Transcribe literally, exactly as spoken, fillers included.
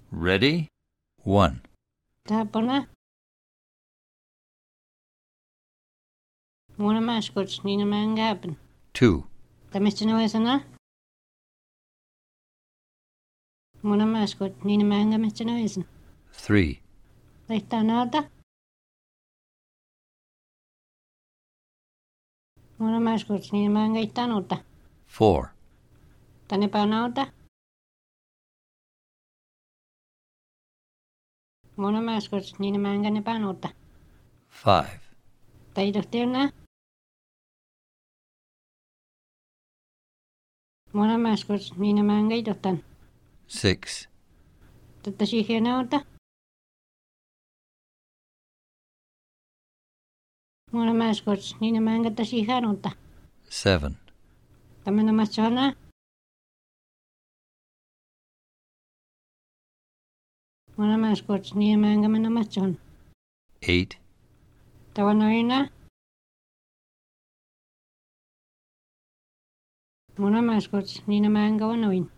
Ready? One. Tapona. Mona mascots Nina Mangapen. Two. The Mister Noisana. Mona mascot Nina Manga Mister Noisan. Three. Leitanada. Mona mascot Nina Manga Itanota. Four. Tanepanauta. Mona mascot Nina Manga Nepanota. Five. Taidokterna. Mona mascot Nina Manga Idotan. Six. Tatashihenauta. Mona mascot Nina Manga Tashihanota. Seven. Tamana Machona. Mona mascot Nina Manga Manamachon. Eight. Tawanoina. Mona mascot Nina Manga Wanoin.